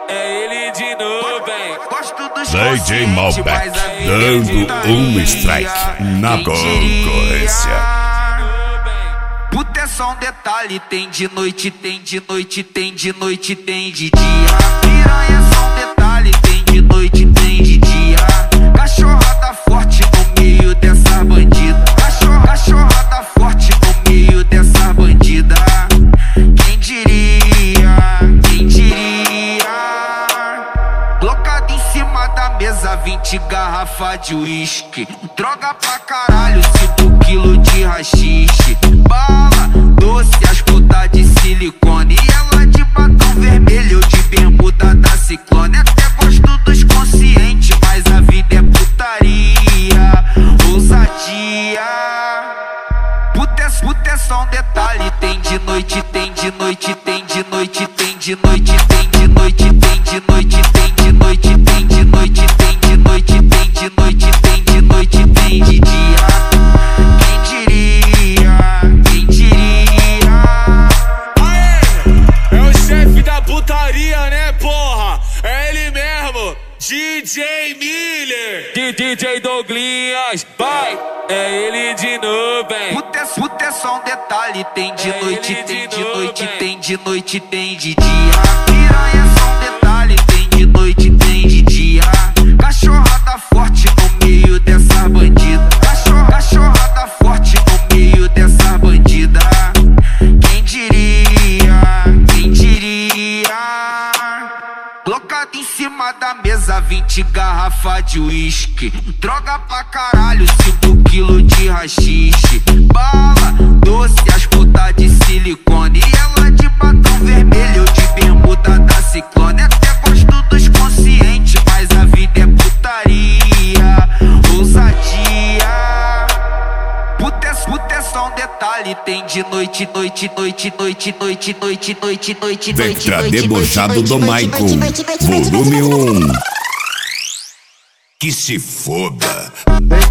é ele de novo, hein? DJ Malbec dando um strike na concorrência. Puta é só um detalhe, tem de noite, tem de noite, tem de noite, tem de dia. Piranha é só um detalhe, tem de noite, tem de dia. Cachorrada forte no meio dessa bandida. Cachorrada forte no meio dessa bandida. Quem diria, quem diria? Colocado em cima da mesa, 20 garrafa de uísque. Droga pra caralho, 5 quilos de rachixe. Bala, doce, as putas de silicone. E ela de batom vermelho, de bermuda da Ciclone. Até gosto dos conscientes, mas a vida é putaria, ousadia. Puta é só um detalhe, tem de noite, tem de noite, tem de noite, tem de noite, tem de noite, tem de noite, tem de noite, tem de noite, tem de noite, tem de noite, tem de noite, tem de dia. Quem diria, quem diria? Aê, é o chefe da putaria, né, porra? É ele mesmo, DJ Miller. DJ Douglinhas, vai, é ele de novo, hein? Puta é só um detalhe, tem de noite, tem de noite, tem de noite, tem de dia. Piranha é só um detalhe, tem de noite, tem de dia. Cachorrada forte no meio dessa bandida. Cachorrada forte no meio dessa bandida. Quem diria, quem diria? Colocado em cima da mesa, 20 garrafa de uísque. Droga pra caralho, 5 quilos de rachixe. Bala, doce, as putas de silicone. E ela de batom vermelho, de bermuda da Ciclone. Até gosto dos conscientes, mas a vida é putaria, ousadia. Puta é só um detalhe, tem de noite, noite, noite, noite, noite, noite, noite, noite, Vectra debochado do Maicon, volume 1. Que se foda.